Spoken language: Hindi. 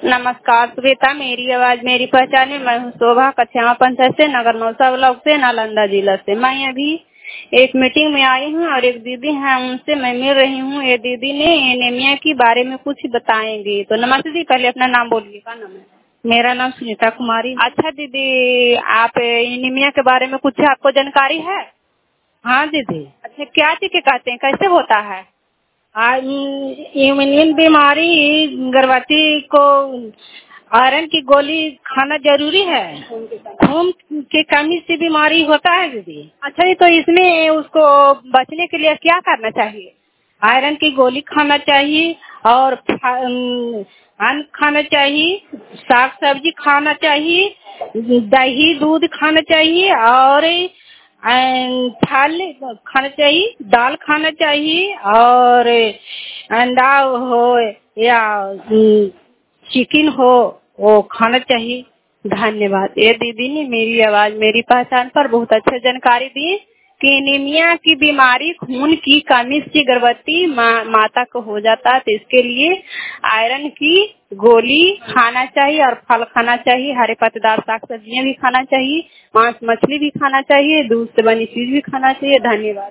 नमस्कार श्वेता, मेरी आवाज मेरी पहचान है। मैं हूँ शोभा, कछियावा पंचायत से, नगर नौसा ब्लॉक से, नालंदा जिला से। मैं अभी एक मीटिंग में आई हूँ और एक दीदी है, उनसे मैं मिल रही हूँ। ये दीदी ने एनीमिया के बारे में कुछ बताएंगी। तो नमस्ते जी, पहले अपना नाम बोलिए। क्या नाम है? मेरा नाम सुनीता कुमारी। अच्छा दीदी, आप एनीमिया के बारे में कुछ आपको जानकारी है? हाँ दीदी। अच्छा, क्या चीज के कहते हैं, कैसे होता है? इम्यून बीमारी गर्भवती को आयरन की गोली खाना जरूरी है। खून की कमी से बीमारी होता है दीदी। अच्छा जी, तो इसमें उसको बचने के लिए क्या करना चाहिए? आयरन की गोली खाना चाहिए और अन्न खाना चाहिए, साग सब्जी खाना चाहिए, दही दूध खाना चाहिए और फल खाना चाहिए, दाल खाना चाहिए और अंडा हो या चिकन हो वो खाना चाहिए। धन्यवाद। ये दीदी ने मेरी आवाज मेरी पहचान पर बहुत अच्छा जानकारी दी कि एनीमिया की बीमारी खून की कमी से गर्भवती माता को हो जाता है। तो इसके लिए आयरन की गोली खाना चाहिए और फल खाना चाहिए, हरे पत्तेदार साग सब्जियां भी खाना चाहिए, मांस मछली भी खाना चाहिए, दूध से बनी चीज भी खाना चाहिए। धन्यवाद।